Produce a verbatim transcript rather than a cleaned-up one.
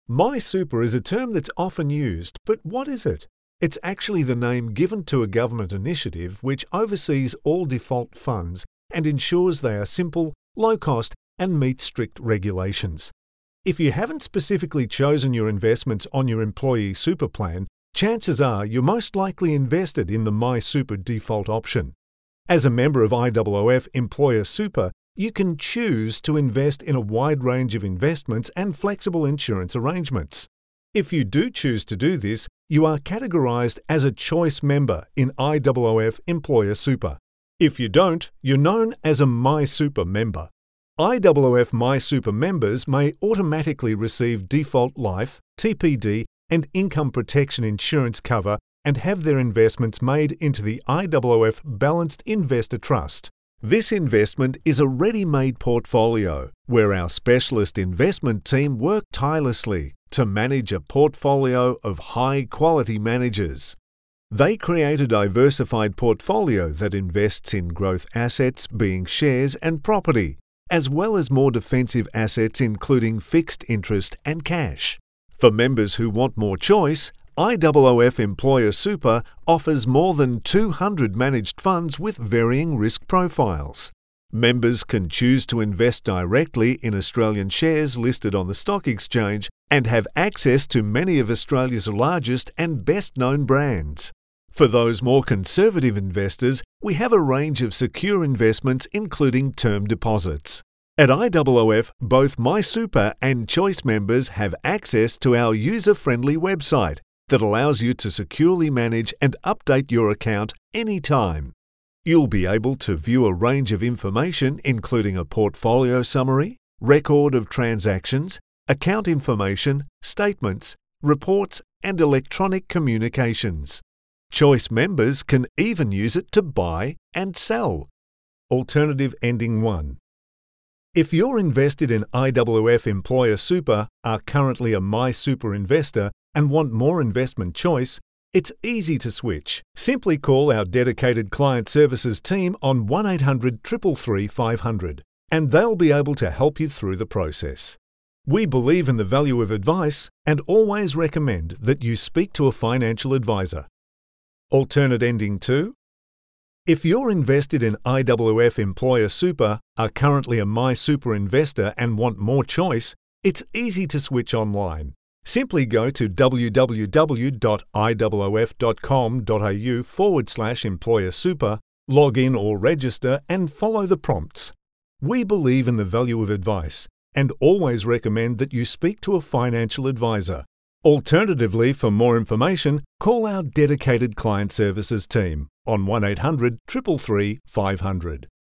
MySuper is a term that's often used, but what is it? It's actually the name given to a government initiative which oversees all default funds and ensures they are simple, low-cost, and meet strict regulations. If you haven't specifically chosen your investments on your employee super plan, chances are you're most likely invested in the MySuper default option. As a member of I O O F Employer Super, you can choose to invest in a wide range of investments and flexible insurance arrangements. If you do choose to do this, you are categorized as a choice member in I O O F Employer Super. If you don't, you're known as a MySuper member. I O O F MySuper members may automatically receive default life, T P D, and income protection insurance cover and have their investments made into the I O O F Balanced Investor Trust. This investment is a ready-made portfolio where our specialist investment team work tirelessly to manage a portfolio of high-quality managers. They create a diversified portfolio that invests in growth assets, being shares and property, as well as more defensive assets including fixed interest and cash. For members who want more choice, I O O F Employer Super offers more than two hundred managed funds with varying risk profiles. Members can choose to invest directly in Australian shares listed on the stock exchange and have access to many of Australia's largest and best-known brands. For those more conservative investors, we have a range of secure investments including term deposits. At I O O F, both MySuper and Choice members have access to our user-friendly website that allows you to securely manage and update your account anytime. You'll be able to view a range of information including a portfolio summary, record of transactions, account information, statements, reports, and electronic communications. Choice members can even use it to buy and sell. Alternative ending one. If you're invested in I O O F Employer Super, are currently a MySuper investor, and want more investment choice, it's easy to switch. Simply call our dedicated client services team on one eight hundred, three three three, five hundred, and they'll be able to help you through the process. We believe in the value of advice and always recommend that you speak to a financial advisor. Alternate ending two. If you're invested in I O O F Employer Super, are currently a MySuper investor and want more choice, it's easy to switch online. Simply go to w w w dot i o o f dot com dot a u forward slash employer super, log in or register and follow the prompts. We believe in the value of advice and always recommend that you speak to a financial advisor. Alternatively, for more information, call our dedicated client services team on one eight hundred, three three three, five hundred.